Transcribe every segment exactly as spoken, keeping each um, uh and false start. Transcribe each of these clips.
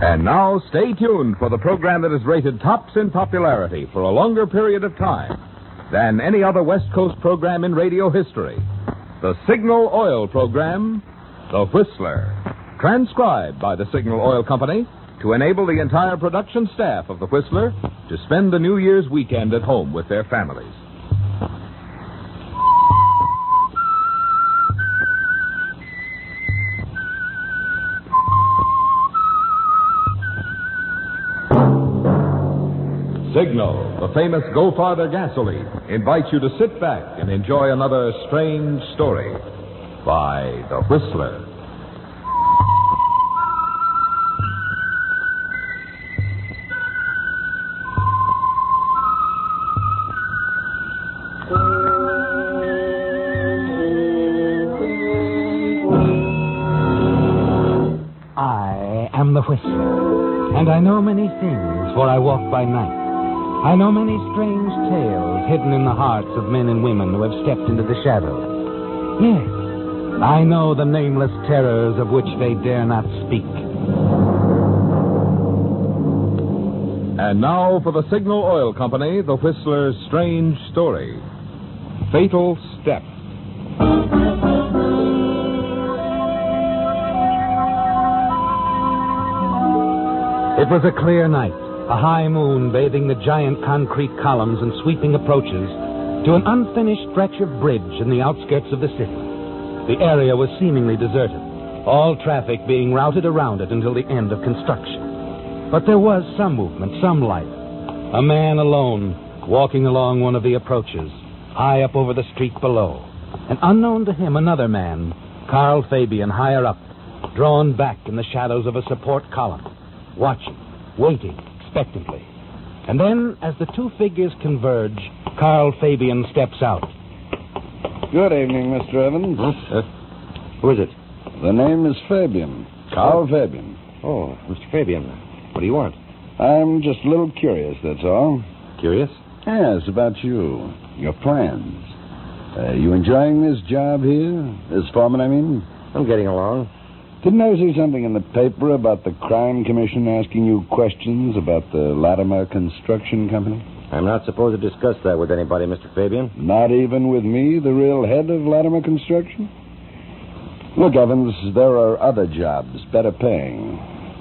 And now, stay tuned for the program that is rated tops in popularity for a longer period of time than any other West Coast program in radio history. The Signal Oil program, The Whistler. Transcribed by the Signal Oil Company to enable the entire production staff of The Whistler to spend the New Year's weekend at home with their families. Signal, the famous Go Farther gasoline, invites you to sit back and enjoy another strange story by The Whistler. I am The Whistler, and I know many things, for I walk by night. I know many strange tales hidden in the hearts of men and women who have stepped into the shadows. Yes, I know the nameless terrors of which they dare not speak. And now for the Signal Oil Company, The Whistler's strange story, Fatal Step. It was a clear night. A high moon bathing the giant concrete columns and sweeping approaches to an unfinished stretch of bridge in the outskirts of the city. The area was seemingly deserted, all traffic being routed around it until the end of construction. But there was some movement, some life. A man alone, walking along one of the approaches, high up over the street below. And unknown to him, another man, Carl Fabian, higher up, drawn back in the shadows of a support column, watching, waiting, expectantly. And then, as the two figures converge, Carl Fabian steps out. Good evening, Mister Evans. Huh? Uh, who is it? The name is Fabian. Carl Fabian. Oh, Mister Fabian. What do you want? I'm just a little curious, that's all. Curious? Yes, about you. Your plans. Are you enjoying this job here? As foreman, I mean? I'm getting along. Didn't I see something in the paper about the Crime Commission asking you questions about the Latimer Construction Company? I'm not supposed to discuss that with anybody, Mister Fabian. Not even with me, the real head of Latimer Construction? Look, Evans, there are other jobs, better paying.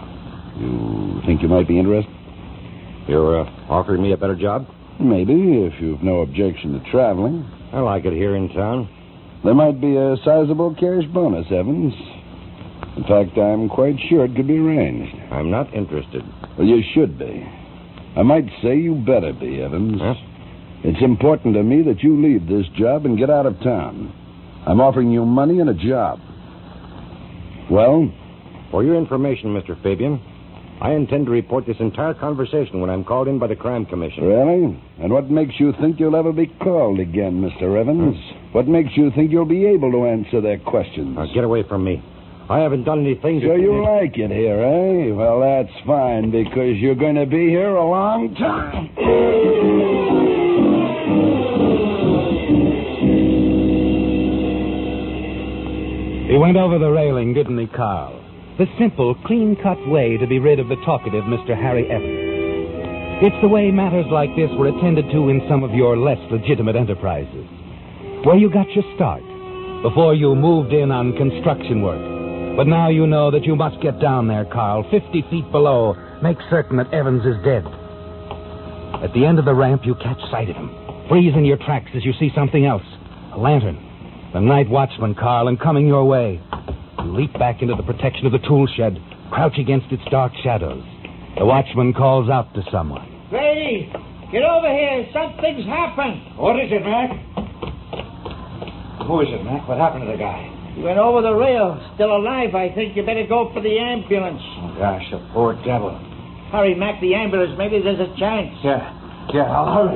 You think you might be interested? You're uh, offering me a better job? Maybe, if you've no objection to traveling. I like it here in town. There might be a sizable cash bonus, Evans. In fact, I'm quite sure it could be arranged. I'm not interested. Well, you should be. I might say you better be, Evans. Huh? It's important to me that you leave this job and get out of town. I'm offering you money and a job. Well? For your information, Mister Fabian, I intend to report this entire conversation when I'm called in by the Crime Commission. Really? And what makes you think you'll ever be called again, Mister Evans? What makes you think you'll be able to answer their questions? Now, get away from me. I haven't done anything to... So you like it here, eh? Well, that's fine, because you're going to be here a long time. He went over the railing, didn't he, Carl? The simple, clean-cut way to be rid of the talkative Mister Harry Evans. It's the way matters like this were attended to in some of your less legitimate enterprises, where you got your start, before you moved in on construction work. But now you know that you must get down there, Carl, fifty feet below. Make certain that Evans is dead. At the end of the ramp, you catch sight of him. Freeze in your tracks as you see something else. A lantern. The night watchman, Carl, and coming your way. You leap back into the protection of the tool shed, crouch against its dark shadows. The watchman calls out to someone. Grady, get over here. Something's happened. What is it, Mac? Who is it, Mac? What happened to the guy? He went over the rail. Still alive, I think. You better go for the ambulance. Oh, gosh, the poor devil. Hurry, Mac, the ambulance. Maybe there's a chance. Yeah, yeah, I'll hurry.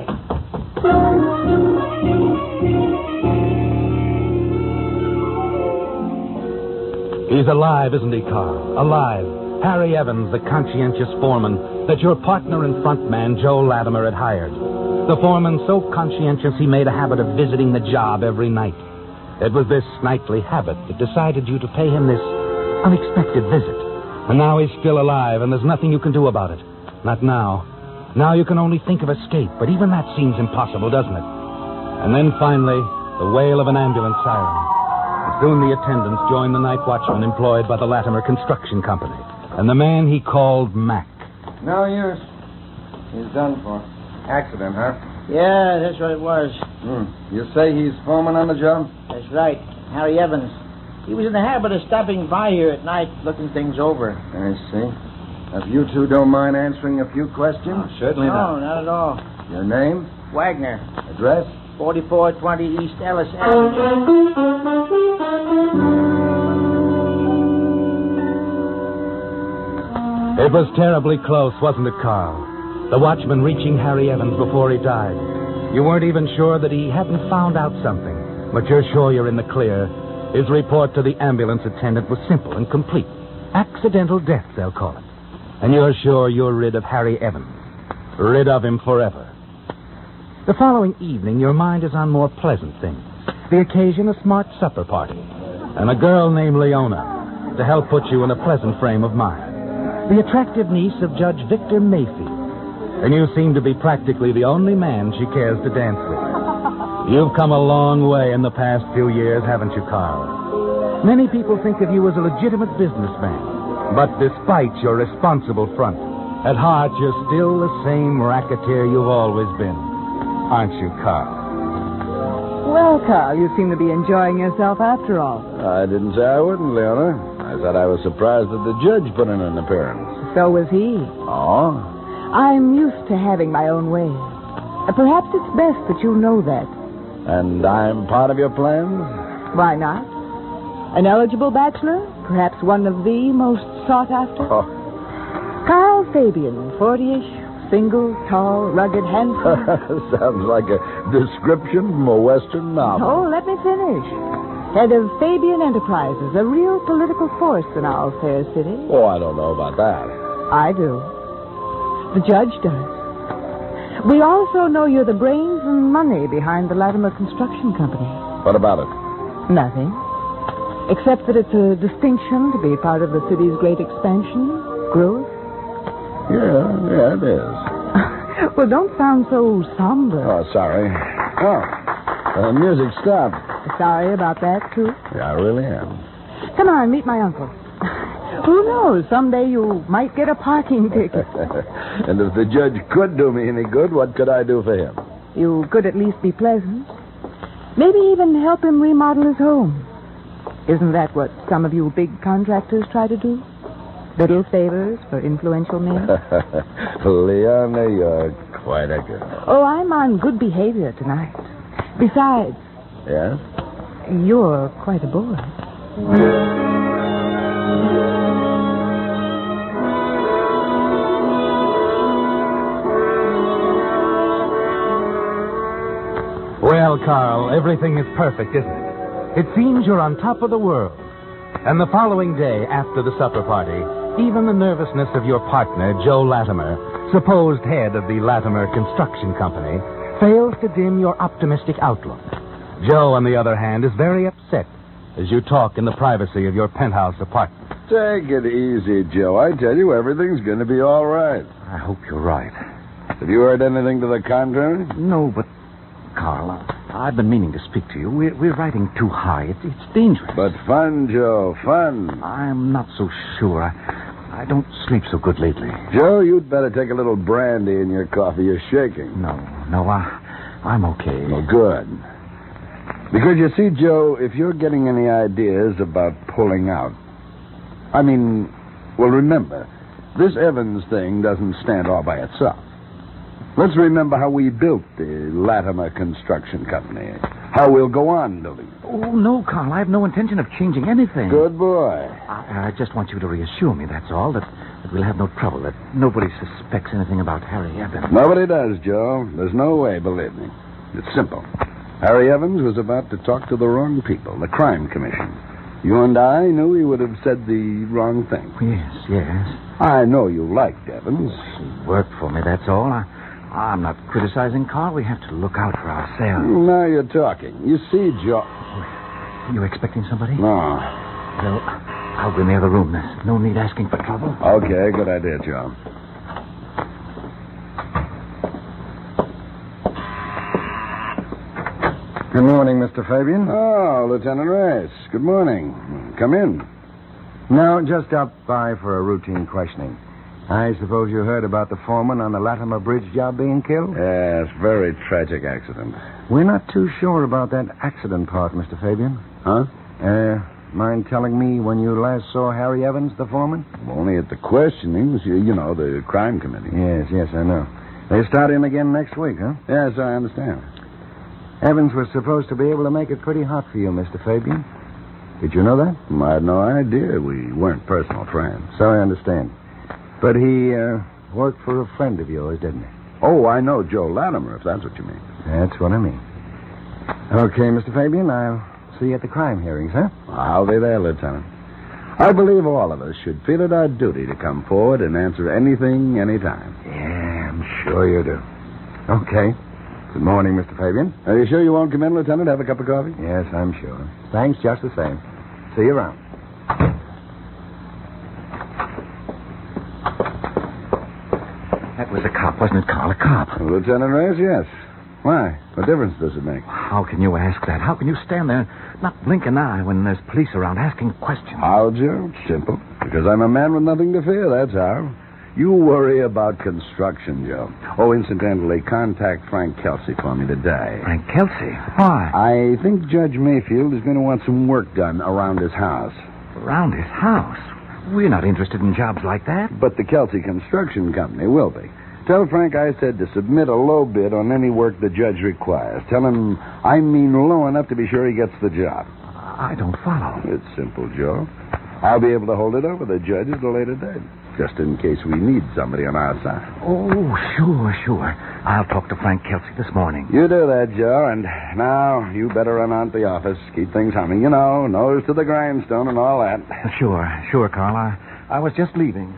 He's alive, isn't he, Carl? Alive. Harry Evans, the conscientious foreman that your partner and front man, Joe Latimer, had hired. The foreman so conscientious he made a habit of visiting the job every night. It was this nightly habit that decided you to pay him this unexpected visit. And now he's still alive, and there's nothing you can do about it. Not now. Now you can only think of escape, but even that seems impossible, doesn't it? And then finally, the wail of an ambulance siren. And soon the attendants joined the night watchman employed by the Latimer Construction Company, and the man he called Mac. No use. He's done for. Accident, huh? Yeah, that's what it was. Hmm. You say he's foreman on the job? That's right. Harry Evans. He was in the habit of stopping by here at night, looking things over. I see. If you two don't mind answering a few questions? Oh, certainly not. No, not at all. Your name? Wagner. Address? forty-four twenty East Ellis Avenue. It was terribly close, wasn't it, Carl? The watchman reaching Harry Evans before he died. You weren't even sure that he hadn't found out something, but you're sure you're in the clear. His report to the ambulance attendant was simple and complete. Accidental death, they'll call it. And you're sure you're rid of Harry Evans. Rid of him forever. The following evening, your mind is on more pleasant things. The occasion, a smart supper party. And a girl named Leona to help put you in a pleasant frame of mind. The attractive niece of Judge Victor Mayfield. And you seem to be practically the only man she cares to dance with. You've come a long way in the past few years, haven't you, Carl? Many people think of you as a legitimate businessman. But despite your responsible front, at heart you're still the same racketeer you've always been. Aren't you, Carl? Well, Carl, you seem to be enjoying yourself after all. I didn't say I wouldn't, Leona. I said I was surprised that the judge put in an appearance. So was he. Oh? I'm used to having my own way. Uh, Perhaps it's best that you know that. And I'm part of your plans? Why not? An eligible bachelor? Perhaps one of the most sought after? Oh. Carl Fabian, forty-ish, single, tall, rugged, handsome. Sounds like a description from a Western novel. Oh, let me finish. Head of Fabian Enterprises, a real political force in our fair city. Oh, I don't know about that. I do. The judge does. We also know you're the brains and money behind the Latimer Construction Company. What about it? Nothing. Except that it's a distinction to be part of the city's great expansion, growth. Yeah, yeah, it is. Well, don't sound so somber. Oh, sorry. Oh, the music stopped. Sorry about that, too. Yeah, I really am. Come on, meet my uncle. Who knows? Someday you might get a parking ticket. And if the judge could do me any good, what could I do for him? You could at least be pleasant. Maybe even help him remodel his home. Isn't that what some of you big contractors try to do? Little favors for influential men? Leona, you're quite a girl. Oh, I'm on good behavior tonight. Besides... Yes? You're quite a boy. Well, Carl, everything is perfect, isn't it? It seems you're on top of the world. And the following day, after the supper party, even the nervousness of your partner, Joe Latimer, supposed head of the Latimer Construction Company, fails to dim your optimistic outlook. Joe, on the other hand, is very upset as you talk in the privacy of your penthouse apartment. Take it easy, Joe. I tell you, everything's going to be all right. I hope you're right. Have you heard anything to the contrary? No, but, Carl, I've been meaning to speak to you. We're, we're riding too high. It's, it's dangerous. But fun, Joe, fun. I'm not so sure. I, I don't sleep so good lately. Joe, you'd better take a little brandy in your coffee. You're shaking. No, no, I, I'm okay. Well, good. Because, you see, Joe, if you're getting any ideas about pulling out... I mean, well, remember, this Evans thing doesn't stand all by itself. Let's remember how we built the Latimer Construction Company. How we'll go on building it. Oh, no, Carl, I have no intention of changing anything. Good boy. I, I just want you to reassure me, that's all, that, that we'll have no trouble, that nobody suspects anything about Harry Evans. Nobody does, Joe. There's no way, believe me. It's simple. Harry Evans was about to talk to the wrong people, the Crime Commission. You and I knew he would have said the wrong thing. Yes, yes. I know you liked Evans. He worked for me, that's all. I, I'm not criticizing Carl. We have to look out for ourselves. Now you're talking. You see, Joe... Are you expecting somebody? No. Well, I'll go in the other room. There's no need asking for trouble. Okay, good idea, Joe. Good morning, Mister Fabian. Oh, Lieutenant Reyes. Good morning. Come in. No, just stopped by for a routine questioning. I suppose you heard about the foreman on the Latimer Bridge job being killed? Yes, very tragic accident. We're not too sure about that accident part, Mister Fabian. Huh? Uh, mind telling me when you last saw Harry Evans, the foreman? Only at the questionings, you, you know, the crime committee. Yes, yes, I know. They start in again next week, huh? Yes, I understand. Evans was supposed to be able to make it pretty hot for you, Mister Fabian. Did you know that? I had no idea. We weren't personal friends. So I understand. But he uh, worked for a friend of yours, didn't he? Oh, I know Joe Latimer, if that's what you mean. That's what I mean. Okay, Mister Fabian, I'll see you at the crime hearings, huh? I'll be there, Lieutenant. I believe all of us should feel it our duty to come forward and answer anything, anytime. Yeah, I'm sure you do. Okay. Good morning, Mister Fabian. Are you sure you won't come in, Lieutenant? Have a cup of coffee? Yes, I'm sure. Thanks just the same. See you around. That was a cop, wasn't it, Carl? A cop. Well, Lieutenant Reyes, yes. Why? What difference does it make? How can you ask that? How can you stand there, not blink an eye when there's police around asking questions? How, Joe? Simple. Because I'm a man with nothing to fear, that's how. You worry about construction, Joe. Oh, incidentally, contact Frank Kelsey for me today. Frank Kelsey? Why? I think Judge Mayfield is going to want some work done around his house. Around his house? We're not interested in jobs like that. But the Kelsey Construction Company will be. Tell Frank I said to submit a low bid on any work the judge requires. Tell him I mean low enough to be sure he gets the job. I don't follow. It's simple, Joe. I'll be able to hold it over the judge at a later date, just in case we need somebody on our side. Oh, sure, sure. I'll talk to Frank Kelsey this morning. You do that, Joe, and now you better run out to the office, keep things humming. You know, nose to the grindstone and all that. Sure, sure, Carl. I, I was just leaving.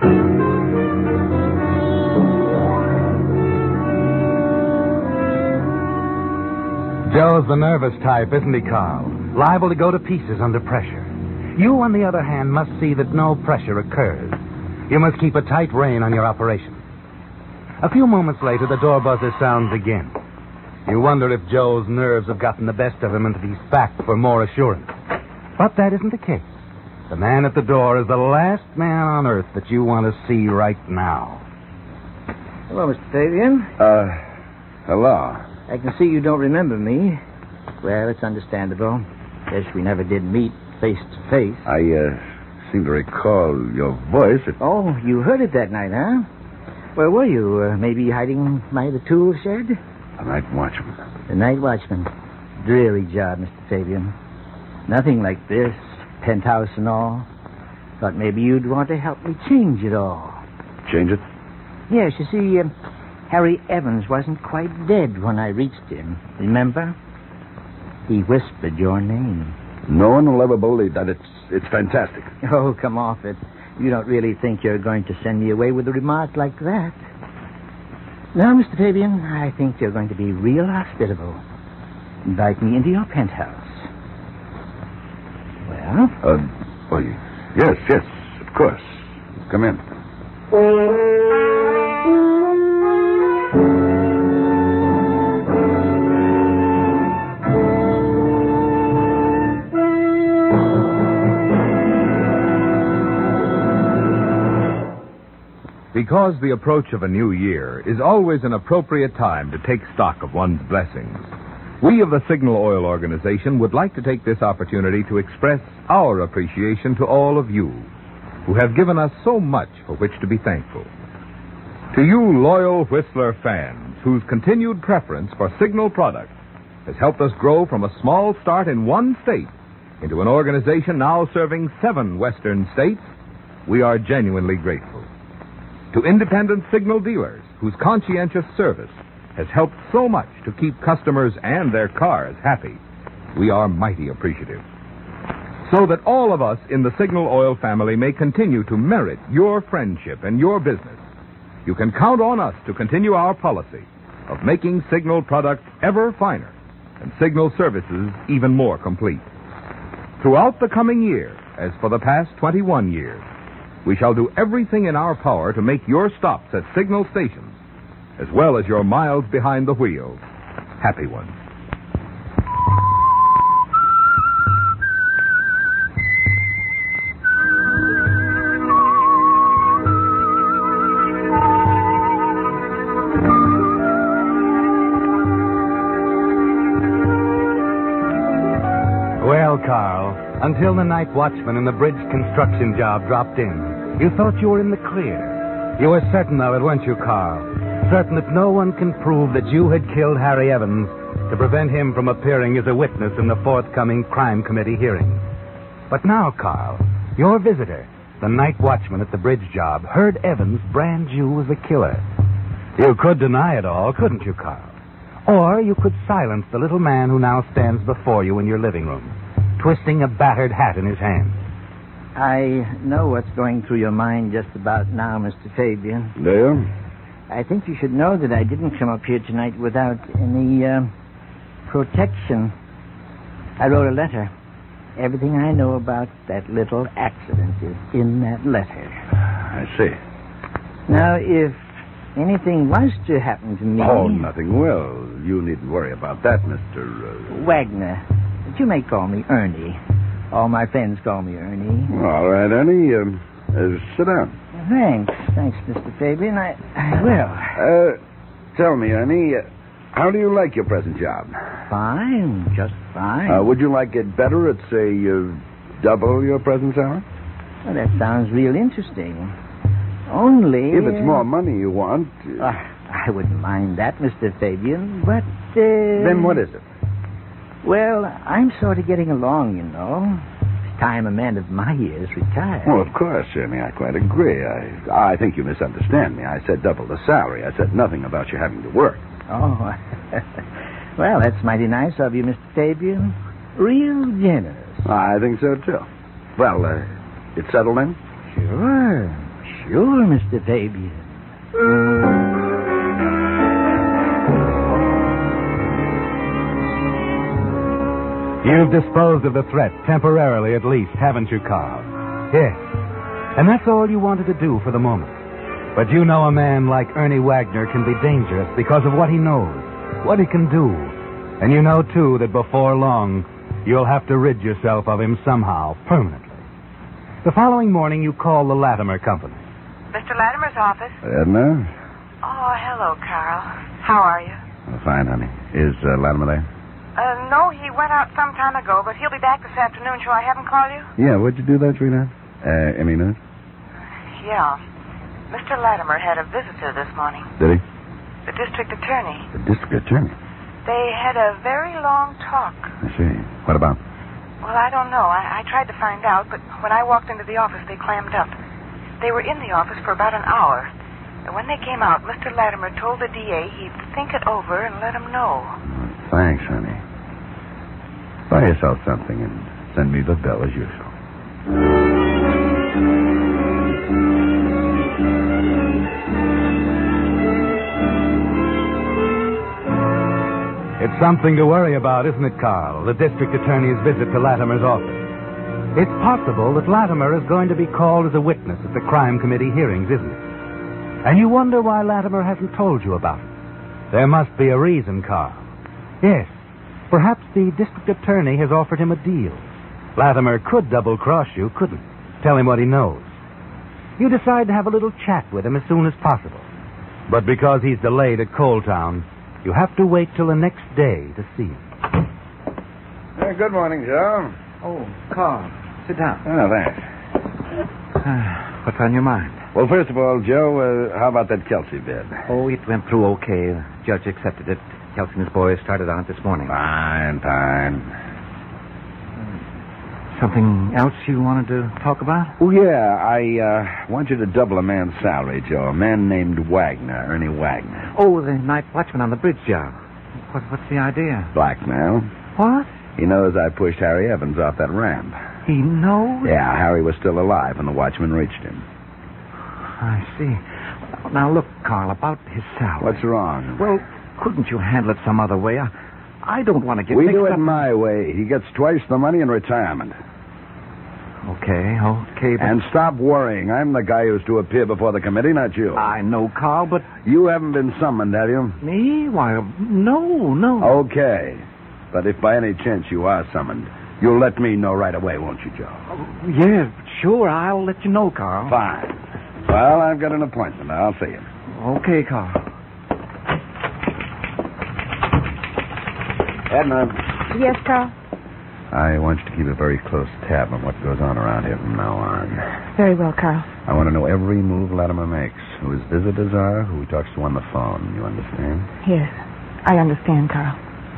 Joe's the nervous type, isn't he, Carl? Liable to go to pieces under pressure. You, on the other hand, must see that no pressure occurs. You must keep a tight rein on your operation. A few moments later, the door buzzer sounds again. You wonder if Joe's nerves have gotten the best of him and if he's back for more assurance. But that isn't the case. The man at the door is the last man on earth that you want to see right now. Hello, Mister Fabian. Uh, hello. I can see you don't remember me. Well, it's understandable. Guess we never did meet face to face. I, uh, seem to recall your voice. It... Oh, you heard it that night, huh? Where were you? Uh, maybe hiding by the tool shed? The night watchman. The night watchman. Dreary job, Mister Fabian. Nothing like this. Penthouse and all. Thought maybe you'd want to help me change it all. Change it? Yes, you see, uh, Harry Evans wasn't quite dead when I reached him. Remember? He whispered your name. No one will ever believe that. It's it's fantastic. Oh, come off it. You don't really think you're going to send me away with a remark like that. Now, Mister Fabian, I think you're going to be real hospitable. Invite me into your penthouse. Well? Uh, well, yes, yes, of course. Come in. Because the approach of a new year is always an appropriate time to take stock of one's blessings, we of the Signal Oil Organization would like to take this opportunity to express our appreciation to all of you who have given us so much for which to be thankful. To you loyal Whistler fans whose continued preference for Signal products has helped us grow from a small start in one state into an organization now serving seven western states, we are genuinely grateful. To independent Signal dealers whose conscientious service has helped so much to keep customers and their cars happy, we are mighty appreciative. So that all of us in the Signal Oil family may continue to merit your friendship and your business, you can count on us to continue our policy of making Signal products ever finer and Signal services even more complete. Throughout the coming year, as for the past twenty-one years. We shall do everything in our power to make your stops at signal stations, as well as your miles behind the wheel, happy ones. Well, Carl, until the night watchman and the bridge construction job dropped in, you thought you were in the clear. You were certain of it, weren't you, Carl? Certain that no one can prove that you had killed Harry Evans to prevent him from appearing as a witness in the forthcoming crime committee hearing. But now, Carl, your visitor, the night watchman at the bridge job, heard Evans brand you as a killer. You could deny it all, couldn't you, Carl? Or you could silence the little man who now stands before you in your living room, twisting a battered hat in his hand. I know what's going through your mind just about now, Mister Fabian. Do you? I think you should know that I didn't come up here tonight without any uh, protection. I wrote a letter. Everything I know about that little accident is in that letter. I see. Now, if anything was to happen to me... Oh, nothing will. You needn't worry about that, Mister Uh... Wagner. But you may call me Ernie. All my friends call me Ernie. All right, Ernie. Um, uh, sit down. Thanks. Thanks, Mister Fabian. I, I will. Uh, tell me, Ernie, uh, how do you like your present job? Fine. Just fine. Uh, would you like it better at, say, uh, double your present salary? Well, that sounds real interesting. Only... If it's more money you want... Uh, I wouldn't mind that, Mister Fabian, but... Uh, then what is it? Well, I'm sort of getting along, you know. It's time a man of my years retired. Well, of course, Ernie, I quite agree. I, I think you misunderstand me. I said double the salary. I said nothing about you having to work. Oh, well, that's mighty nice of you, Mister Fabian. Real generous. I think so, too. Well, uh, it's settled then? Sure. Sure, Mister Fabian. You've disposed of the threat, temporarily at least, haven't you, Carl? Yes. And that's all you wanted to do for the moment. But you know a man like Ernie Wagner can be dangerous because of what he knows, what he can do. And you know, too, that before long, you'll have to rid yourself of him somehow, permanently. The following morning, you call the Latimer Company. Mister Latimer's office? Edna? Oh, hello, Carl. How are you? Oh, fine, honey. Is uh, Latimer there? Uh, no, he went out some time ago, but he'll be back this afternoon. Shall I have him call you? Yeah, what'd you do there, sweetheart? Uh, any news? Yeah. Mister Latimer had a visitor this morning. Did he? The district attorney. The district attorney? They had a very long talk. I see. What about? Well, I don't know. I, I tried to find out, but when I walked into the office, they clammed up. They were in the office for about an hour. And when they came out, Mister Latimer told the D A he'd think it over and let him know. Thanks, honey. Buy yourself something and send me the bill as usual. It's something to worry about, isn't it, Carl? The district attorney's visit to Latimer's office. It's possible that Latimer is going to be called as a witness at the crime committee hearings, isn't it? And you wonder why Latimer hasn't told you about it. There must be a reason, Carl. Yes, perhaps the district attorney has offered him a deal. Latimer could double-cross you, couldn't he? Tell him what he knows. You decide to have a little chat with him as soon as possible. But because he's delayed at Coaltown, you have to wait till the next day to see him. Uh, good morning, Joe. Oh, Carl, sit down. Oh, thanks. Uh, what's on your mind? Well, first of all, Joe, uh, how about that Kelsey bid? Oh, it went through okay. The judge accepted it. Kelsey and his boys started on it this morning. Fine, fine. Something else you wanted to talk about? Oh, yeah. I uh, want you to double a man's salary, Joe. A man named Wagner, Ernie Wagner. Oh, the night watchman on the bridge job. What, what's the idea? Blackmail. What? He knows I pushed Harry Evans off that ramp. He knows? Yeah, Harry was still alive when the watchman reached him. I see. Now, look, Carl, about his salary. What's wrong? Well, couldn't you handle it some other way? I, I don't want to get we mixed do it up. my way. He gets twice the money in retirement. Okay, okay, but... And stop worrying. I'm the guy who's to appear before the committee, not you. I know, Carl, but... You haven't been summoned, have you? Me? Why, no, no. Okay. But if by any chance you are summoned, you'll let me know right away, won't you, Joe? Yeah, sure, I'll let you know, Carl. Fine. Well, I've got an appointment. I'll see you. Okay, Carl. Edna. Yes, Carl? I want you to keep a very close tab on what goes on around here from now on. Very well, Carl. I want to know every move Latimer makes, who his visitors are, who he talks to on the phone. You understand? Yes, I understand, Carl.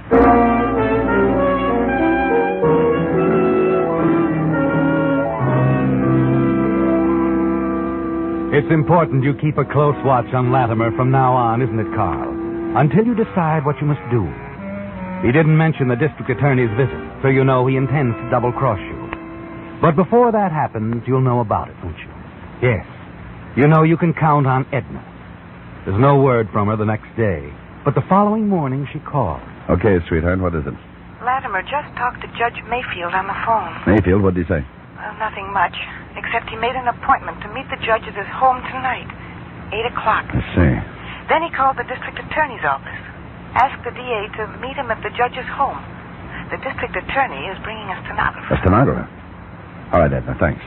It's important you keep a close watch on Latimer from now on, isn't it, Carl? Until you decide what you must do. He didn't mention the district attorney's visit, so you know he intends to double-cross you. But before that happens, you'll know about it, won't you? Yes. You know you can count on Edna. There's no word from her the next day, but the following morning she called. Okay, sweetheart, what is it? Latimer just talked to Judge Mayfield on the phone. Mayfield, what did he say? Well, nothing much, except he made an appointment to meet the judge at his home tonight, eight o'clock. I see. Then he called the district attorney's office. Asked the D A to meet him at the judge's home. The district attorney is bringing a stenographer. A stenographer? All right, Edna, thanks.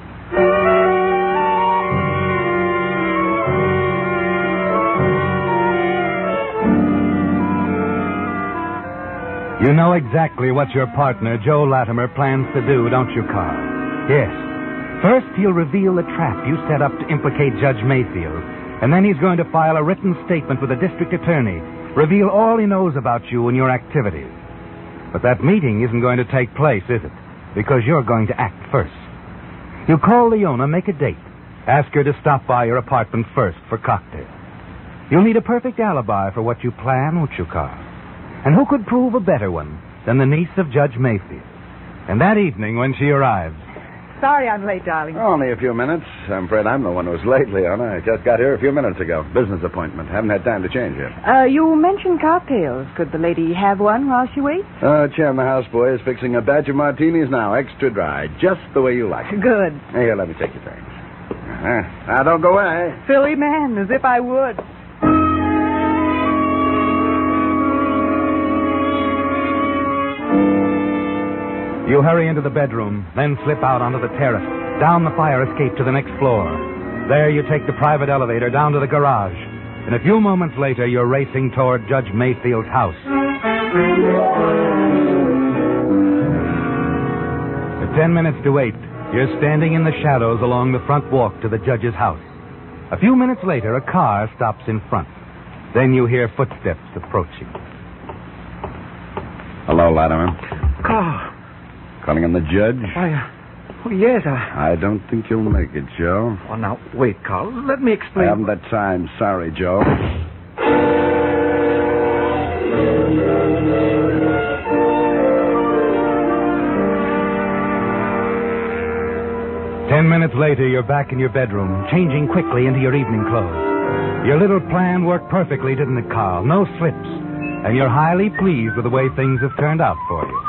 You know exactly what your partner, Joe Latimer, plans to do, don't you, Carl? Yes. First, he'll reveal the trap you set up to implicate Judge Mayfield, and then he's going to file a written statement with the district attorney, reveal all he knows about you and your activities. But that meeting isn't going to take place, is it? Because you're going to act first. You call Leona, make a date. Ask her to stop by your apartment first for cocktails. You'll need a perfect alibi for what you plan, won't you, Carl? And who could prove a better one than the niece of Judge Mayfield? And that evening, when she arrives... Sorry I'm late, darling. Only a few minutes. I'm afraid I'm the one who's late, Leona. I just got here a few minutes ago. Business appointment. Haven't had time to change yet. Uh, you mentioned cocktails. Could the lady have one while she waits? Uh, Chairman, the houseboy is fixing a batch of martinis now, extra dry, just the way you like it. Good. Here, let me take your turns. Uh-huh. Now, don't go away. Silly man, as if I would. You hurry into the bedroom, then slip out onto the terrace, down the fire escape to the next floor. There you take the private elevator down to the garage. And a few moments later, you're racing toward Judge Mayfield's house. At ten minutes to eight, you're standing in the shadows along the front walk to the judge's house. A few minutes later, a car stops in front. Then you hear footsteps approaching. Hello, Latimer. Carl. Calling on the judge? Why, uh, well, yes, I... I don't think you'll make it, Joe. Oh, now, wait, Carl. Let me explain. I haven't that time. Sorry, Joe. Ten minutes later, you're back in your bedroom, changing quickly into your evening clothes. Your little plan worked perfectly, didn't it, Carl? No slips. And you're highly pleased with the way things have turned out for you.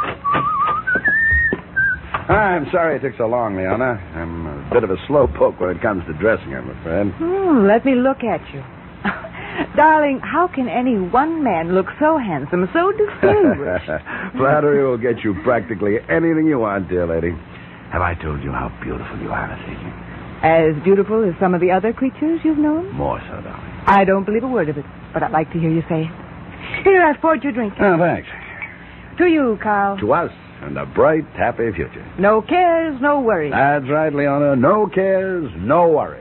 I'm sorry it took so long, Leona. I'm a bit of a slowpoke when it comes to dressing, I'm afraid. Hmm, let me look at you. Darling, how can any one man look so handsome, so distinguished? Flattery will get you practically anything you want, dear lady. Have I told you how beautiful you are this evening? As beautiful as some of the other creatures you've known? More so, darling. I don't believe a word of it, but I'd like to hear you say it. Here, I've poured your drink. Oh, thanks. To you, Carl. To us, and a bright, happy future. No cares, no worries. That's right, Leona. No cares, no worries.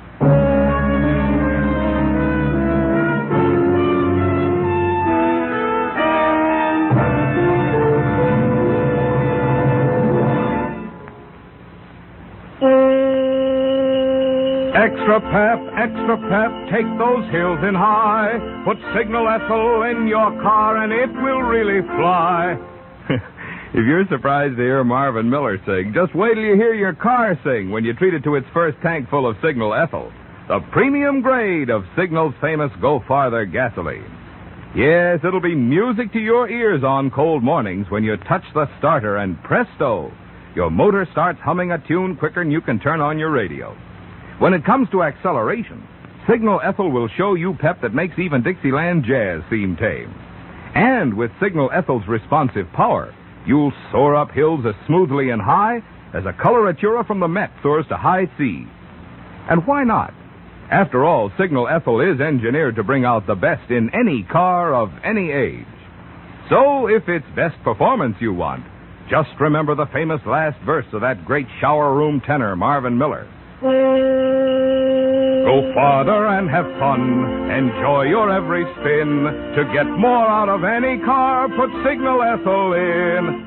Extra pep, extra pep, take those hills in high. Put Signal Ethel in your car and it will really fly. If you're surprised to hear Marvin Miller sing, just wait till you hear your car sing when you treat it to its first tank full of Signal Ethel, the premium grade of Signal's famous Go Farther gasoline. Yes, it'll be music to your ears on cold mornings when you touch the starter and presto, your motor starts humming a tune quicker than you can turn on your radio. When it comes to acceleration, Signal Ethyl will show you pep that makes even Dixieland jazz seem tame. And with Signal Ethyl's responsive power, you'll soar up hills as smoothly and high as a coloratura from the Met soars to high C. And why not? After all, Signal Ethyl is engineered to bring out the best in any car of any age. So if it's best performance you want, just remember the famous last verse of that great shower room tenor, Marvin Miller. Go farther and have fun. Enjoy your every spin. To get more out of any car, put Signal Ethyl in.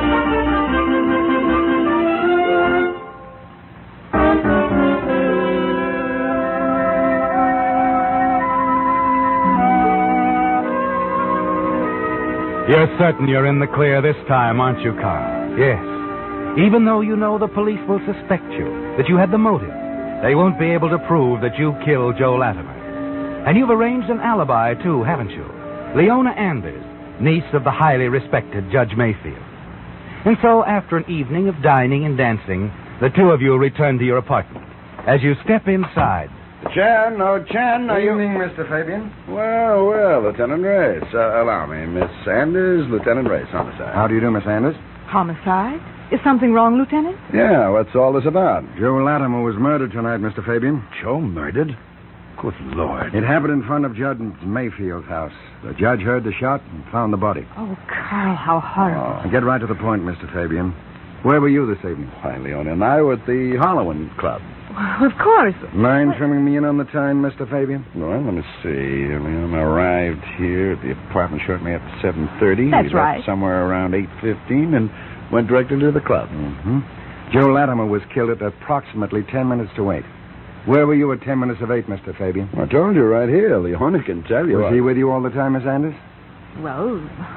You're certain you're in the clear this time, aren't you, Carl? Yes. Even though you know the police will suspect you, that you had the motive, they won't be able to prove that you killed Joe Latimer. And you've arranged an alibi, too, haven't you? Leona Anders, niece of the highly respected Judge Mayfield. And so, after an evening of dining and dancing, the two of you return to your apartment. As you step inside... Chan, oh, Chan, are you... Evening, Mister Fabian. Well, well, Lieutenant Race. Uh, allow me, Miss Anders, Lieutenant Race, homicide. How do you do, Miss Anders? Homicide? Is something wrong, Lieutenant? Yeah, what's all this about? Joe Latimer was murdered tonight, Mister Fabian. Joe murdered? Good Lord. It happened in front of Judge Mayfield's house. The judge heard the shot and found the body. Oh, Carl, how horrible. Oh. Get right to the point, Mister Fabian. Where were you this evening? Why, Leona and I were at the Halloween Club. Well, of course. Mind trimming me in on the time, Mister Fabian? Well, let me see. Leona arrived here at the apartment shortly after seven thirty. That's we right. Left somewhere around eight fifteen and went directly to the club. Mm-hmm. Joe Latimer was killed at approximately ten minutes to eight. Where were you at ten minutes of eight, Mister Fabian? I told you right here. Leona can tell you. Was he with you all the time, Miss Anders? Well,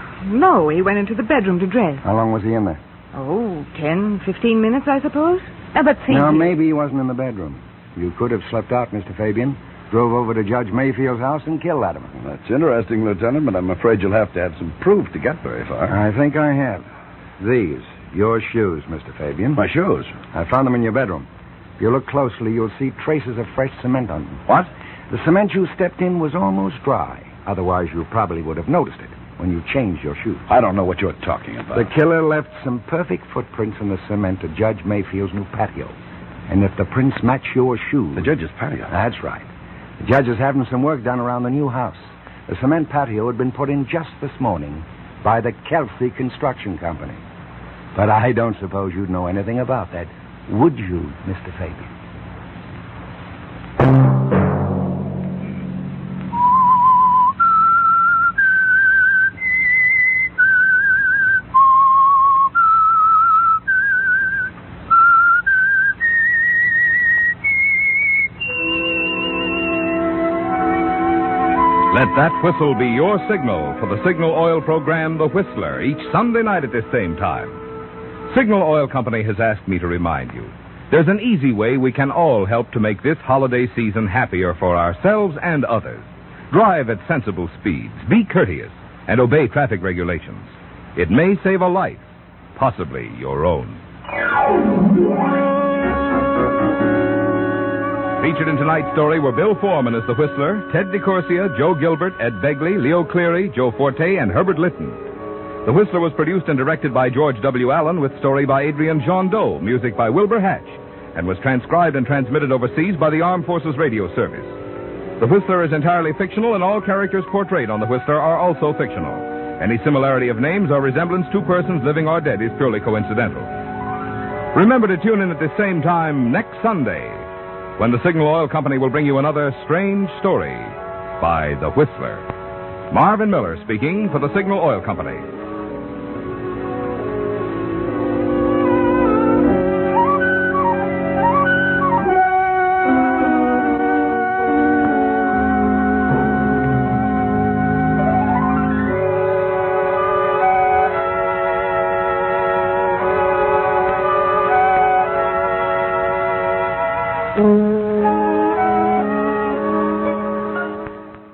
no, he went into the bedroom to dress. How long was he in there? Oh, ten, fifteen minutes, I suppose. Uh, but see... Now, maybe he wasn't in the bedroom. You could have slept out, Mister Fabian, drove over to Judge Mayfield's house and killed Latimer. Well, that's interesting, Lieutenant, but I'm afraid you'll have to have some proof to get very far. I think I have. These, your shoes, Mister Fabian. My shoes? I found them in your bedroom. If you look closely, you'll see traces of fresh cement on them. What? The cement you stepped in was almost dry. Otherwise, you probably would have noticed it when you changed your shoes. I don't know what you're talking about. The killer left some perfect footprints in the cement at Judge Mayfield's new patio. And if the prints match your shoes... The judge's patio? That's right. The judge is having some work done around the new house. The cement patio had been put in just this morning by the Kelsey Construction Company. But I don't suppose you'd know anything about that, would you, Mister Fabian? Let that whistle be your signal for the Signal Oil program, The Whistler, each Sunday night at this same time. Signal Oil Company has asked me to remind you, there's an easy way we can all help to make this holiday season happier for ourselves and others. Drive at sensible speeds, be courteous, and obey traffic regulations. It may save a life, possibly your own. Featured in tonight's story were Bill Foreman as the Whistler, Ted DeCorsia, Joe Gilbert, Ed Begley, Leo Cleary, Joe Forte, and Herbert Litton. The Whistler was produced and directed by George W. Allen with story by Adrian John Doe, music by Wilbur Hatch, and was transcribed and transmitted overseas by the Armed Forces Radio Service. The Whistler is entirely fictional, and all characters portrayed on The Whistler are also fictional. Any similarity of names or resemblance to persons living or dead is purely coincidental. Remember to tune in at the same time next Sunday, when the Signal Oil Company will bring you another strange story by The Whistler. Marvin Miller speaking for the Signal Oil Company.